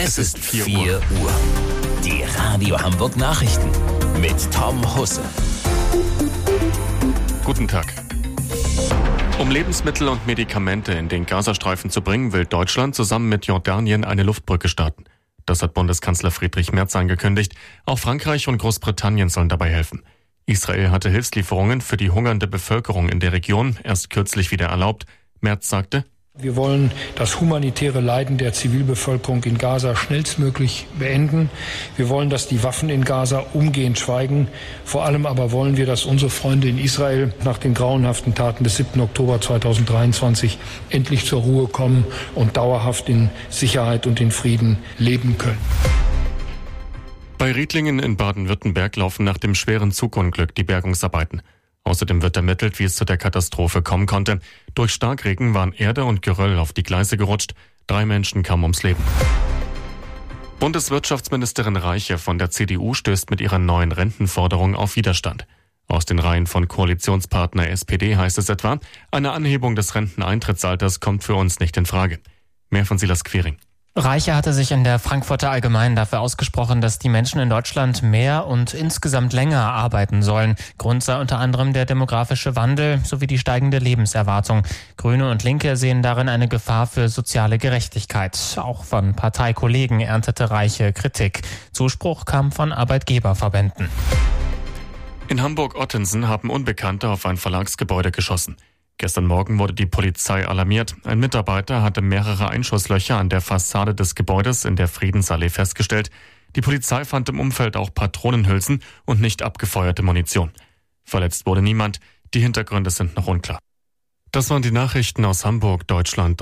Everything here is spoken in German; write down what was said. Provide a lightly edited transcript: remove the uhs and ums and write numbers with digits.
Es ist 4 Uhr. Die Radio Hamburg Nachrichten mit Tom Husse. Guten Tag. Um Lebensmittel und Medikamente in den Gazastreifen zu bringen, will Deutschland zusammen mit Jordanien eine Luftbrücke starten. Das hat Bundeskanzler Friedrich Merz angekündigt. Auch Frankreich und Großbritannien sollen dabei helfen. Israel hatte Hilfslieferungen für die hungernde Bevölkerung in der Region erst kürzlich wieder erlaubt. Merz sagte: Wir wollen das humanitäre Leiden der Zivilbevölkerung in Gaza schnellstmöglich beenden. Wir wollen, dass die Waffen in Gaza umgehend schweigen. Vor allem aber wollen wir, dass unsere Freunde in Israel nach den grauenhaften Taten des 7. Oktober 2023 endlich zur Ruhe kommen und dauerhaft in Sicherheit und in Frieden leben können. Bei Riedlingen in Baden-Württemberg laufen nach dem schweren Zugunglück die Bergungsarbeiten. Außerdem wird ermittelt, wie es zu der Katastrophe kommen konnte. Durch Starkregen waren Erde und Geröll auf die Gleise gerutscht. 3 Menschen kamen ums Leben. Bundeswirtschaftsministerin Reiche von der CDU stößt mit ihrer neuen Rentenforderung auf Widerstand. Aus den Reihen von Koalitionspartner SPD heißt es etwa: Eine Anhebung des Renteneintrittsalters kommt für uns nicht in Frage. Mehr von Silas Quiring. Reiche hatte sich in der Frankfurter Allgemeinen dafür ausgesprochen, dass die Menschen in Deutschland mehr und insgesamt länger arbeiten sollen. Grund sei unter anderem der demografische Wandel sowie die steigende Lebenserwartung. Grüne und Linke sehen darin eine Gefahr für soziale Gerechtigkeit. Auch von Parteikollegen erntete Reiche Kritik. Zuspruch kam von Arbeitgeberverbänden. In Hamburg-Ottensen haben Unbekannte auf ein Verlagsgebäude geschossen. Gestern Morgen wurde die Polizei alarmiert. Ein Mitarbeiter hatte mehrere Einschusslöcher an der Fassade des Gebäudes in der Friedensallee festgestellt. Die Polizei fand im Umfeld auch Patronenhülsen und nicht abgefeuerte Munition. Verletzt wurde niemand. Die Hintergründe sind noch unklar. Das waren die Nachrichten aus Hamburg, Deutschland.